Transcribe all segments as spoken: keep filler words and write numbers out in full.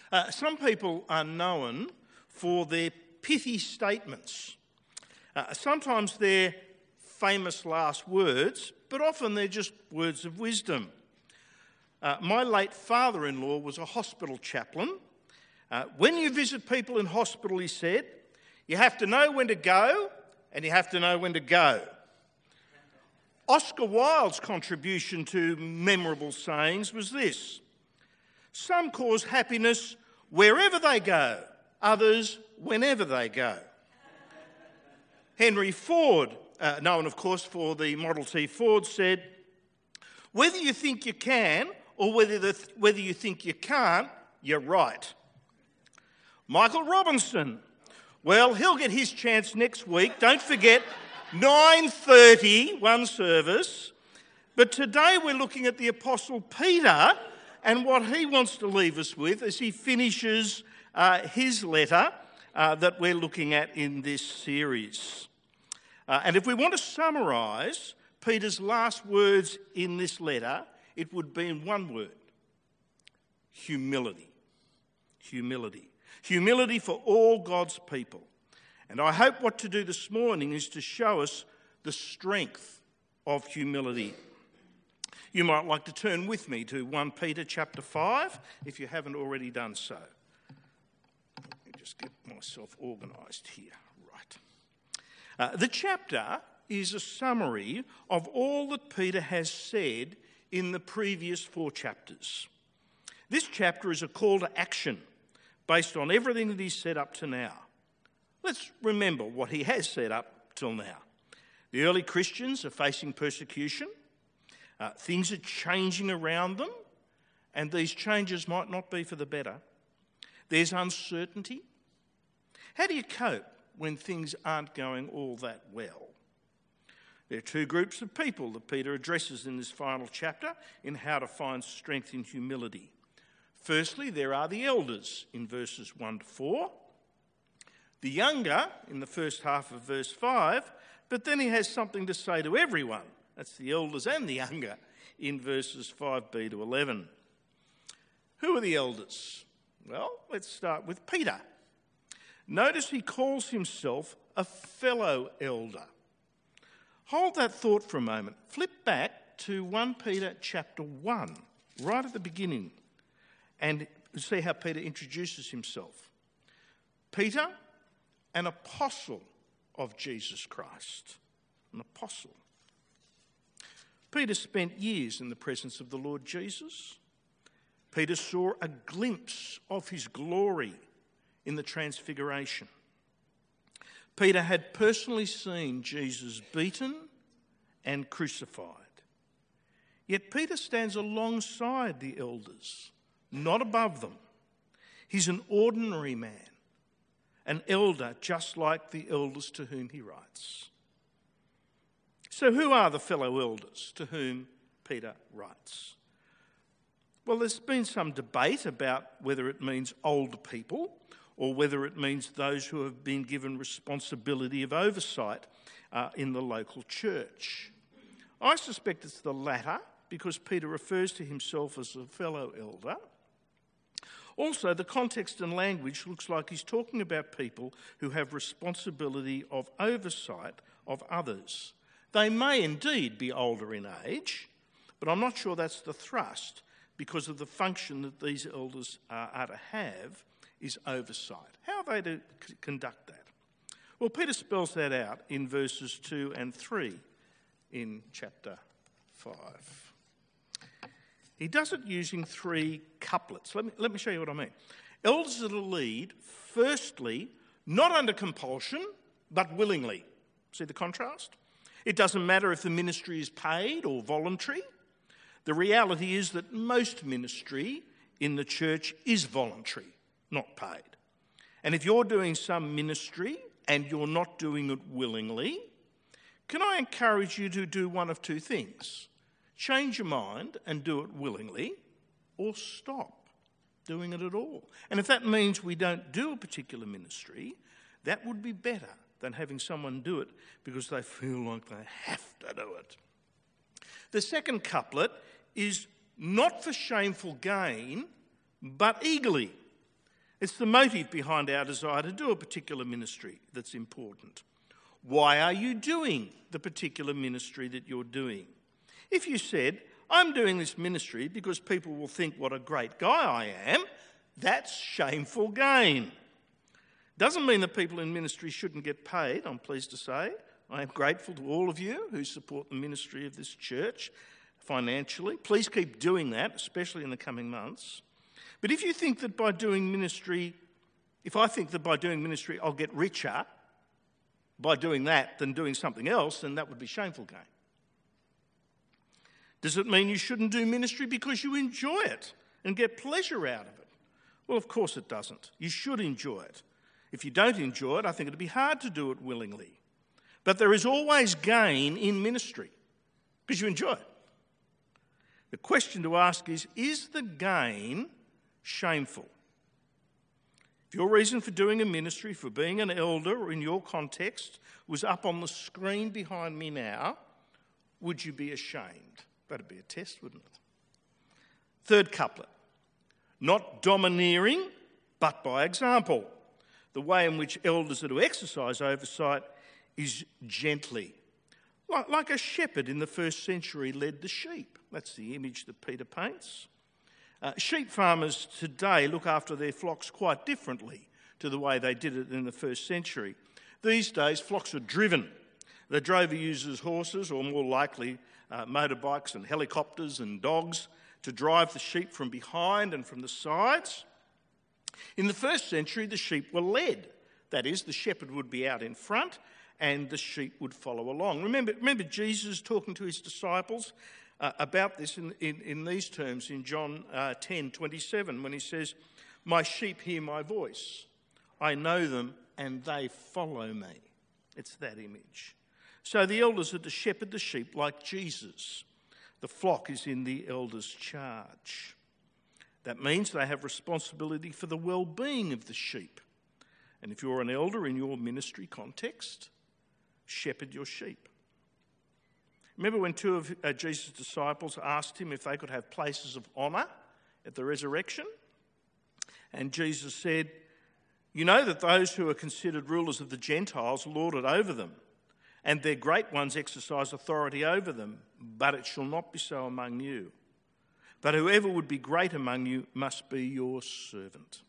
Uh, some people are known for their pithy statements. Uh, sometimes they're famous last words, but often they're just words of wisdom. Uh, my late father-in-law was a hospital chaplain. Uh, when you visit people in hospital, he said, you have to know when to go and you have to know when to go. Oscar Wilde's contribution to memorable sayings was this: some cause happiness wherever they go, others whenever they go. Henry Ford, uh, known of course for the Model T Ford, said, whether you think you can or whether, the th- whether you think you can't, you're right. Michael Robinson, well, he'll get his chance next week. Don't forget, nine thirty, one service. But today we're looking at the Apostle Peter and what he wants to leave us with as he finishes uh, his letter uh, that we're looking at in this series. Uh, and if we want to summarise Peter's last words in this letter, it would be in one word: humility. Humility. Humility for all God's people. And I hope what to do this morning is to show us the strength of humility. You might like to turn with me to First Peter chapter five, if you haven't already done so. Let me just get myself organised here. Right. Uh, the chapter is a summary of all that Peter has said in the previous four chapters. This chapter is a call to action based on everything that he's said up to now. Let's remember what he has said up till now. The early Christians are facing persecution. Uh, things are changing around them, and these changes might not be for the better. There's uncertainty. How do you cope when things aren't going all that well? There are two groups of people that Peter addresses in this final chapter in how to find strength in humility. Firstly, there are the elders in verses one to four. The younger in the first half of verse five, but then he has something to say to everyone. That's the elders and the younger in verses five b to eleven. Who are the elders? Well, let's start with Peter. Notice he calls himself a fellow elder. Hold that thought for a moment. Flip back to First Peter chapter one, right at the beginning, and see how Peter introduces himself. Peter, an apostle of Jesus Christ. An apostle. Peter spent years in the presence of the Lord Jesus. Peter saw a glimpse of his glory in the Transfiguration. Peter had personally seen Jesus beaten and crucified. Yet Peter stands alongside the elders, not above them. He's an ordinary man, an elder just like the elders to whom he writes. So who are the fellow elders to whom Peter writes? Well, there's been some debate about whether it means older people or whether it means those who have been given responsibility of oversight uh, in the local church. I suspect it's the latter because Peter refers to himself as a fellow elder. Also, the context and language looks like he's talking about people who have responsibility of oversight of others. They may indeed be older in age, but I'm not sure that's the thrust because of the function that these elders are, are to have is oversight. How are they to c- conduct that? Well, Peter spells that out in verses two and three in chapter five. He does it using three couplets. Let me, let me show you what I mean. Elders are to lead, firstly, not under compulsion, but willingly. See the contrast? It doesn't matter if the ministry is paid or voluntary. The reality is that most ministry in the church is voluntary, not paid. And if you're doing some ministry and you're not doing it willingly, can I encourage you to do one of two things? Change your mind and do it willingly, or stop doing it at all. And if that means we don't do a particular ministry, that would be better than having someone do it because they feel like they have to do it. The second couplet is not for shameful gain, but eagerly. It's the motive behind our desire to do a particular ministry that's important. Why are you doing the particular ministry that you're doing? If you said, I'm doing this ministry because people will think what a great guy I am, that's shameful gain. Doesn't mean that people in ministry shouldn't get paid, I'm pleased to say. I am grateful to all of you who support the ministry of this church financially. Please keep doing that, especially in the coming months. But if you think that by doing ministry, if I think that by doing ministry I'll get richer by doing that than doing something else, then that would be shameful gain. Does it mean you shouldn't do ministry because you enjoy it and get pleasure out of it? Well, of course it doesn't. You should enjoy it. If you don't enjoy it, I think it'd be hard to do it willingly. But there is always gain in ministry because you enjoy it. The question to ask is, is the gain shameful? If your reason for doing a ministry, for being an elder, or in your context, was up on the screen behind me now, would you be ashamed? That'd be a test, wouldn't it? Third couplet. Not domineering, but by example. The way in which elders are to exercise oversight is gently. Like, like a shepherd in the first century led the sheep. That's the image that Peter paints. Uh, sheep farmers today look after their flocks quite differently to the way they did it in the first century. These days, flocks are driven. The drover uses horses, or more likely, uh, motorbikes and helicopters and dogs to drive the sheep from behind and from the sides. In the first century, the sheep were led. That is, the shepherd would be out in front and the sheep would follow along. Remember, remember Jesus talking to his disciples Uh, about this in, in, in these terms in John uh, ten twenty-seven, when he says, "My sheep hear my voice. I know them and they follow me." It's that image. So the elders are to shepherd the sheep like Jesus. The flock is in the elders' charge. That means they have responsibility for the well-being of the sheep. And if you're an elder in your ministry context, shepherd your sheep. Remember when two of uh, Jesus' disciples asked him if they could have places of honour at the resurrection? And Jesus said, "You know that those who are considered rulers of the Gentiles lord it over them, and their great ones exercise authority over them, but it shall not be so among you. But whoever would be great among you must be your servant."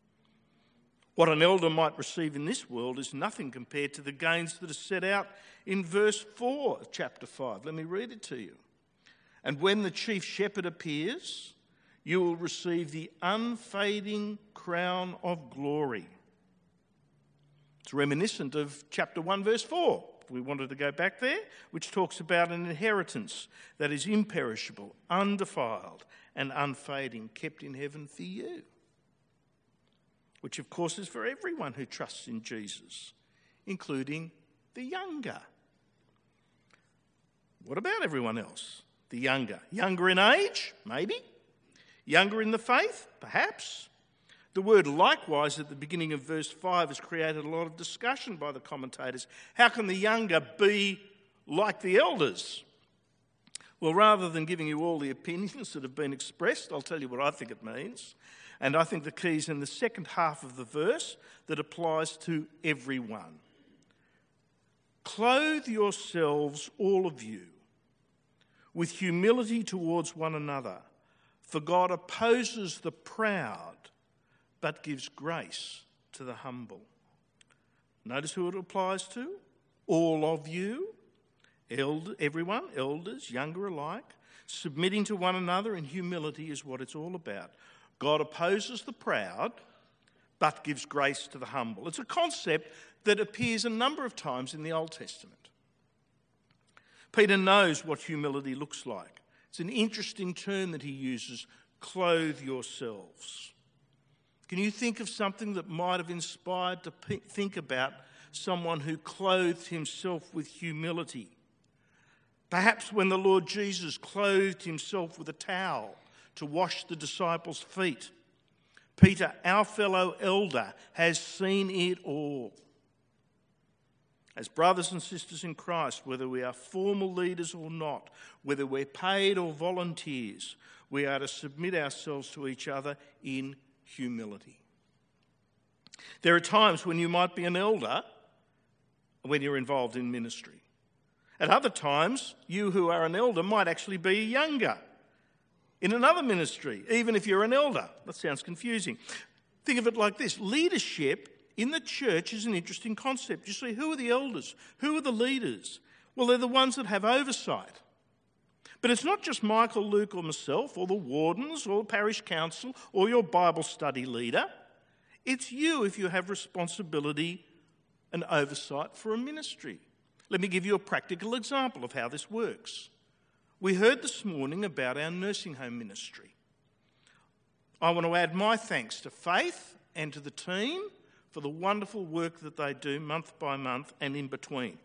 What an elder might receive in this world is nothing compared to the gains that are set out in verse four of chapter five. Let me read it to you. "And when the chief shepherd appears, you will receive the unfading crown of glory." It's reminiscent of chapter one, verse four, if we wanted to go back there, which talks about an inheritance that is imperishable, undefiled, and unfading, kept in heaven for you. Which, of course, is for everyone who trusts in Jesus, including the younger. What about everyone else? The younger. Younger in age? Maybe. Younger in the faith? Perhaps. The word "likewise" at the beginning of verse five has created a lot of discussion by the commentators. How can the younger be like the elders? Well, rather than giving you all the opinions that have been expressed, I'll tell you what I think it means. And I think the key is in the second half of the verse that applies to everyone. "Clothe yourselves, all of you, with humility towards one another, for God opposes the proud, but gives grace to the humble." Notice who it applies to. All of you, elder, everyone, elders, younger alike, submitting to one another in humility is what it's all about. God opposes the proud, but gives grace to the humble. It's a concept that appears a number of times in the Old Testament. Peter knows what humility looks like. It's an interesting term that he uses, "clothe yourselves." Can you think of something that might have inspired to p- think about someone who clothed himself with humility? Perhaps when the Lord Jesus clothed himself with a towel to wash the disciples' feet. Peter, our fellow elder, has seen it all. As brothers and sisters in Christ, whether we are formal leaders or not, whether we're paid or volunteers, we are to submit ourselves to each other in humility. There are times when you might be an elder when you're involved in ministry. At other times, you who are an elder might actually be younger in another ministry, even if you're an elder. That sounds confusing. Think of it like this. Leadership in the church is an interesting concept. You see, who are the elders? Who are the leaders? Well, they're the ones that have oversight. But it's not just Michael, Luke or myself or the wardens or the parish council or your Bible study leader. It's you if you have responsibility and oversight for a ministry. Let me give you a practical example of how this works. We heard this morning about our nursing home ministry. I want to add my thanks to Faith and to the team for the wonderful work that they do month by month and in between.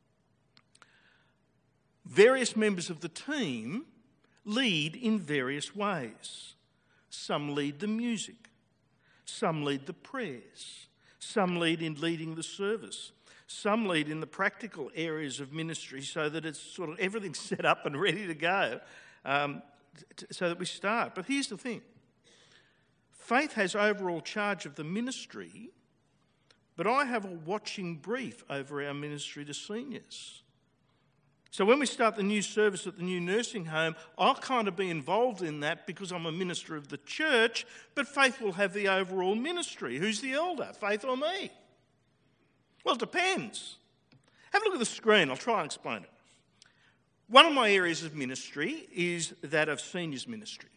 Various members of the team lead in various ways. Some lead the music. Some lead the prayers. Some lead in leading the service. Some lead in the practical areas of ministry so that it's sort of everything's set up and ready to go um, t- so that we start. But here's the thing. Faith has overall charge of the ministry, but I have a watching brief over our ministry to seniors. So when we start the new service at the new nursing home, I'll kind of be involved in that because I'm a minister of the church, but Faith will have the overall ministry. Who's the elder, Faith or me? Well, it depends. Have a look at the screen. I'll try and explain it. One of my areas of ministry is that of seniors ministry.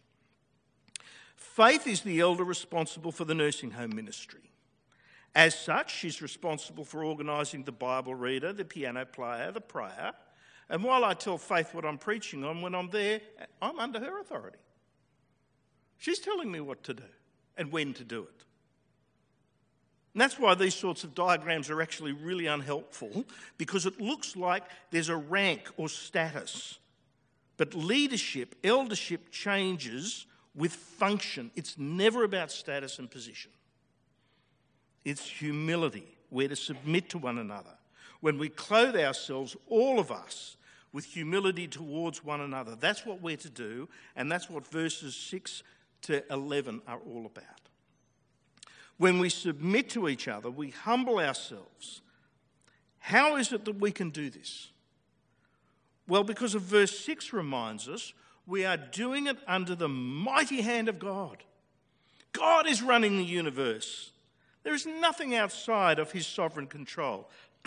Faith is the elder responsible for the nursing home ministry. As such, she's responsible for organising the Bible reader, the piano player, the prayer. And while I tell Faith what I'm preaching on, when I'm there, I'm under her authority. She's telling me what to do and when to do it. And that's why these sorts of diagrams are actually really unhelpful, because it looks like there's a rank or status. But leadership, eldership changes with function. It's never about status and position. It's humility. We're to submit to one another. When we clothe ourselves, all of us, with humility towards one another, that's what we're to do, and that's what verses six to eleven are all about. When we submit to each other, we humble ourselves. How is it that we can do this? Well, because of verse six reminds us, we are doing it under the mighty hand of God. God is running the universe. There is nothing outside of his sovereign control.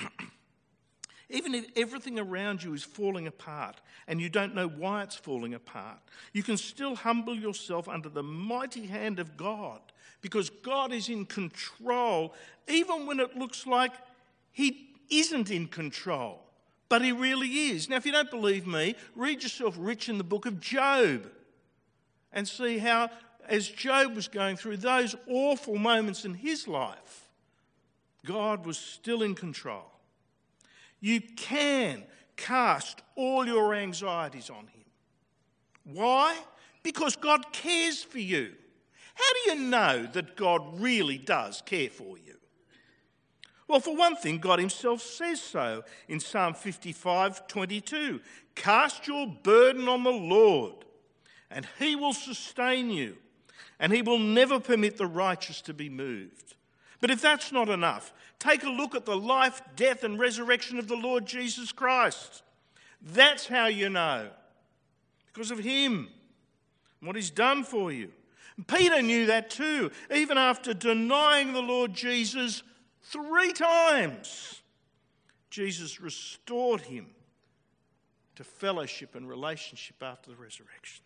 Even if everything around you is falling apart and you don't know why it's falling apart, you can still humble yourself under the mighty hand of God, because God is in control, even when it looks like he isn't in control, but he really is. Now, if you don't believe me, read yourself rich in the book of Job and see how, as Job was going through those awful moments in his life, God was still in control. You can cast all your anxieties on him. Why? Because God cares for you. How do you know that God really does care for you? Well, for one thing, God himself says so in Psalm fifty-five twenty-two. Cast your burden on the Lord, and he will sustain you, and he will never permit the righteous to be moved. But if that's not enough, take a look at the life, death and resurrection of the Lord Jesus Christ. That's how you know. Because of him and what he's done for you. And Peter knew that too, even after denying the Lord Jesus three times. Jesus restored him to fellowship and relationship after the resurrection.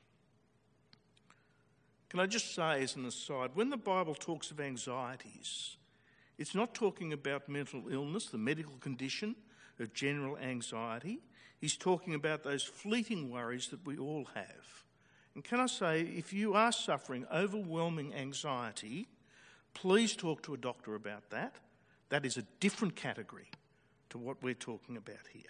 Can I just say as an aside, when the Bible talks of anxieties, it's not talking about mental illness, the medical condition of general anxiety. He's talking about those fleeting worries that we all have. And can I say, if you are suffering overwhelming anxiety, please talk to a doctor about that. That is a different category to what we're talking about here.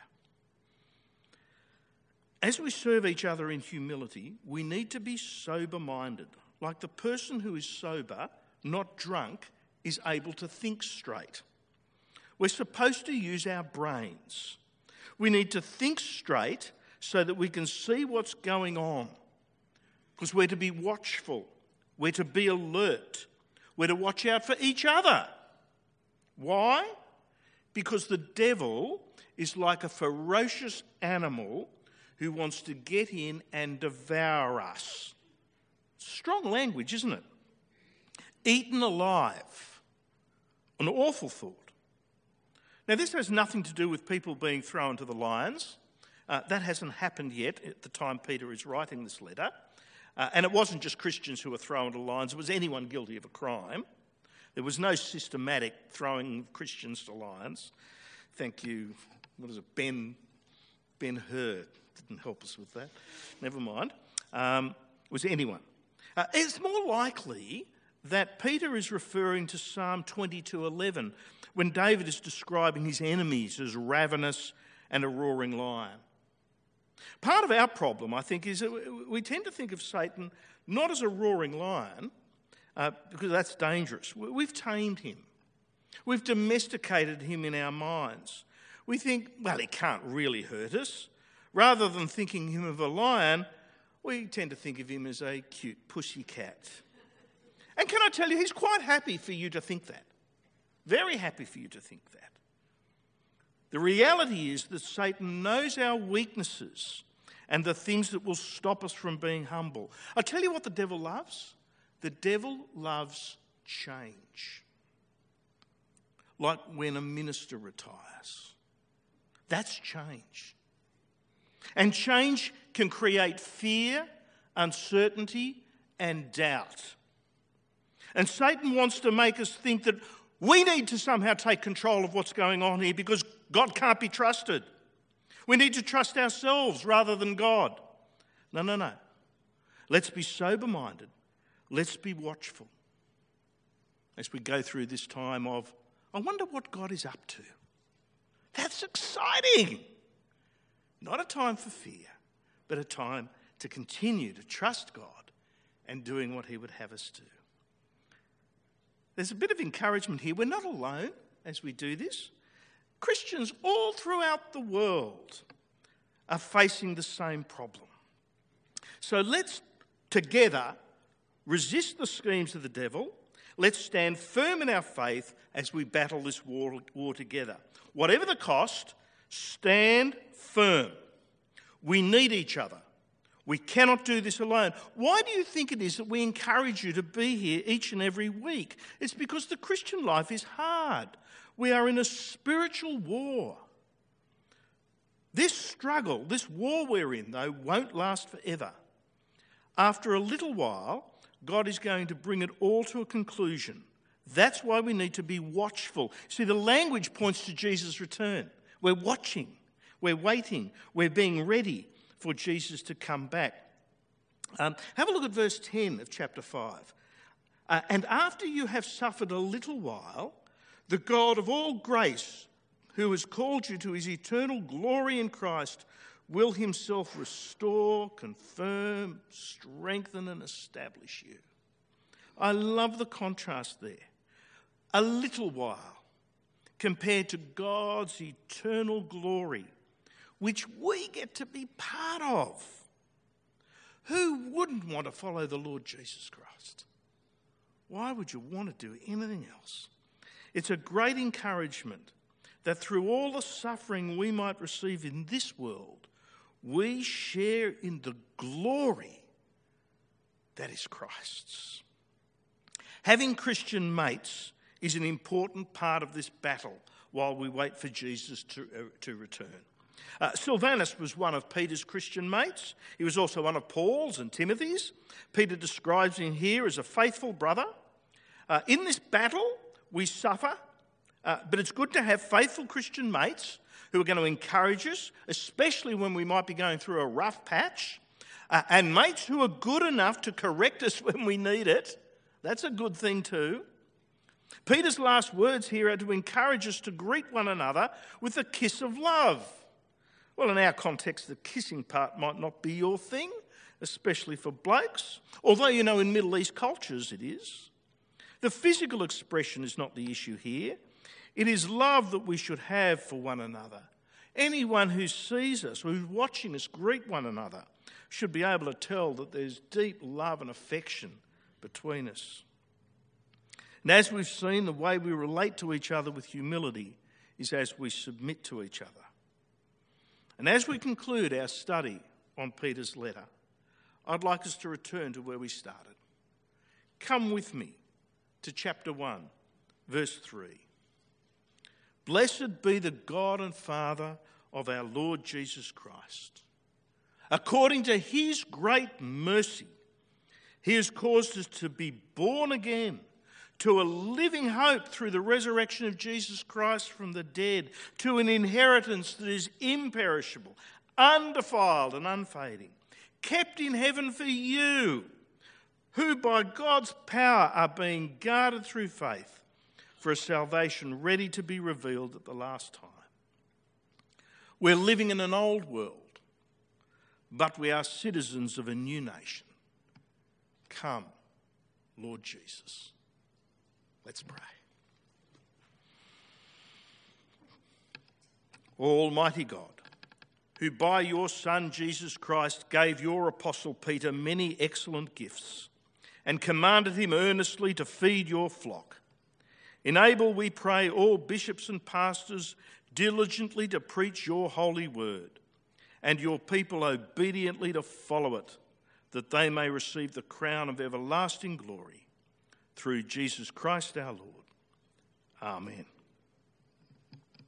As we serve each other in humility, we need to be sober-minded. Like the person who is sober, not drunk, is able to think straight. We're supposed to use our brains. We need to think straight so that we can see what's going on. Because we're to be watchful. We're to be alert. We're to watch out for each other. Why? Because the devil is like a ferocious animal who wants to get in and devour us. Strong language, isn't it? Eaten alive. An awful thought. Now, this has nothing to do with people being thrown to the lions. Uh, that hasn't happened yet at the time Peter is writing this letter. Uh, and it wasn't just Christians who were thrown to lions. It was anyone guilty of a crime. There was no systematic throwing of Christians to lions. Thank you. What is it? Ben, Ben Hur didn't help us with that. Never mind. Um, it was anyone. Uh, it's more likely that Peter is referring to Psalm twenty-two eleven when David is describing his enemies as ravenous and a roaring lion. Part of our problem, I think, is that we tend to think of Satan not as a roaring lion, uh, because that's dangerous. We've tamed him. We've domesticated him in our minds. We think, well, he can't really hurt us. Rather than thinking him of a lion, we tend to think of him as a cute pussycat. And can I tell you, he's quite happy for you to think that. Very happy for you to think that. The reality is that Satan knows our weaknesses and the things that will stop us from being humble. I'll tell you what the devil loves. The devil loves change. Like when a minister retires. That's change. And change can create fear, uncertainty, and doubt. And Satan wants to make us think that we need to somehow take control of what's going on here because God can't be trusted. We need to trust ourselves rather than God. No, no, no. Let's be sober-minded. Let's be watchful as we go through this time of, I wonder what God is up to. That's exciting. Not a time for fear, but a time to continue to trust God and doing what he would have us do. There's a bit of encouragement here. We're not alone as we do this. Christians all throughout the world are facing the same problem. So let's together resist the schemes of the devil. Let's stand firm in our faith as we battle this war, war together. Whatever the cost, stand firm. We need each other. We cannot do this alone. Why do you think it is that we encourage you to be here each and every week? It's because the Christian life is hard. We are in a spiritual war. This struggle, this war we're in, though, won't last forever. After a little while, God is going to bring it all to a conclusion. That's why we need to be watchful. See, the language points to Jesus' return. We're watching. We're waiting. We're being ready for Jesus to come back. Um, have a look at verse ten of chapter five. Uh, and after you have suffered a little while, the God of all grace, who has called you to his eternal glory in Christ, will himself restore, confirm, strengthen and establish you. I love the contrast there. A little while compared to God's eternal glory, which we get to be part of. Who wouldn't want to follow the Lord Jesus Christ? Why would you want to do anything else? It's a great encouragement that through all the suffering we might receive in this world, we share in the glory that is Christ's. Having Christian mates is an important part of this battle while we wait for Jesus to, uh, to return. Uh, Silvanus was one of Peter's Christian mates. He was also one of Paul's and Timothy's. Peter describes him here as a faithful brother. Uh, in this battle, we suffer, uh, but it's good to have faithful Christian mates who are going to encourage us, especially when we might be going through a rough patch, uh, and mates who are good enough to correct us when we need it. That's a good thing too. Peter's last words here are to encourage us to greet one another with a kiss of love. Well, in our context, the kissing part might not be your thing, especially for blokes, although, you know, in Middle East cultures it is. The physical expression is not the issue here. It is love that we should have for one another. Anyone who sees us, who's watching us greet one another, should be able to tell that there's deep love and affection between us. And as we've seen, the way we relate to each other with humility is as we submit to each other. And as we conclude our study on Peter's letter, I'd like us to return to where we started. Come with me to chapter one, verse three. Blessed be the God and Father of our Lord Jesus Christ. According to his great mercy, he has caused us to be born again to a living hope through the resurrection of Jesus Christ from the dead, to an inheritance that is imperishable, undefiled and unfading, kept in heaven for you, who by God's power are being guarded through faith for a salvation ready to be revealed at the last time. We're living in an old world, but we are citizens of a new nation. Come, Lord Jesus. Let's pray. Almighty God, who by your Son Jesus Christ gave your Apostle Peter many excellent gifts and commanded him earnestly to feed your flock, enable, we pray, all bishops and pastors diligently to preach your holy word, and your people obediently to follow it, that they may receive the crown of everlasting glory through Jesus Christ our Lord. Amen.